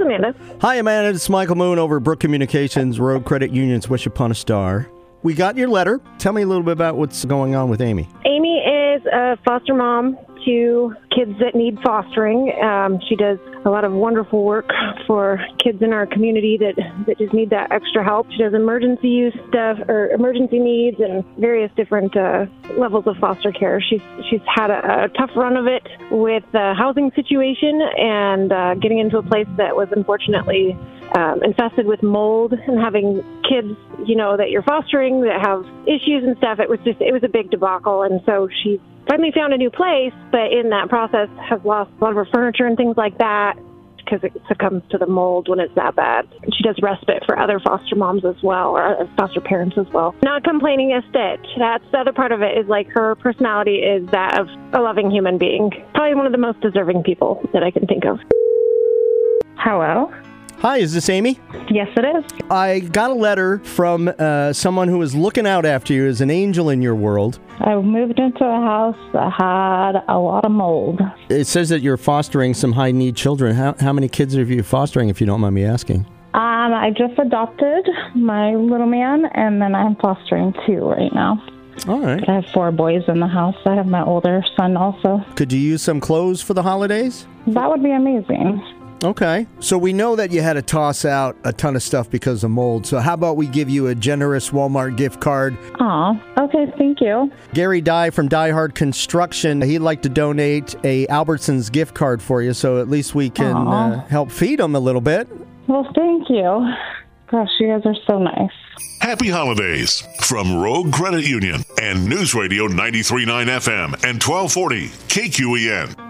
is Amanda. Hi, Amanda. It's Michael Moon over at Brook Communications, Road Credit Union's Wish Upon a Star. We got your letter. Tell me a little bit about what's going on with Amy. Amy is a foster mom to kids that need fostering. She does a lot of wonderful work for kids in our community that just need that extra help. She does emergency use stuff or emergency needs and various different levels of foster care. She's had a tough run of it with the housing situation and getting into a place that was unfortunately infested with mold, and having kids, that you're fostering that have issues and stuff. It was a big debacle. And so she finally found a new place, but in that process has lost a lot of her furniture and things like that because it succumbs to the mold when it's that bad. She does respite for other foster moms as well, or foster parents as well. Not complaining a stitch. That's the other part of it, is like her personality is that of a loving human being. Probably one of the most deserving people that I can think of. Hello? Hi, is this Amy? Yes, it is. I got a letter from someone who is looking out after you as an angel in your world. I moved into a house that had a lot of mold. It says that you're fostering some high-need children. How many kids are you fostering, if you don't mind me asking? I just adopted my little man, and then I'm fostering 2 right now. All right. I have 4 boys in the house. I have my older son also. Could you use some clothes for the holidays? That would be amazing. Okay. So we know that you had to toss out a ton of stuff because of mold. So how about we give you a generous Walmart gift card? Aw, okay, thank you. Gary Dye from Die Hard Construction, he'd like to donate a Albertsons gift card for you, so at least we can help feed them a little bit. Well, thank you. Gosh, you guys are so nice. Happy holidays from Rogue Credit Union and News Radio 93.9 FM and 1240 KQEN.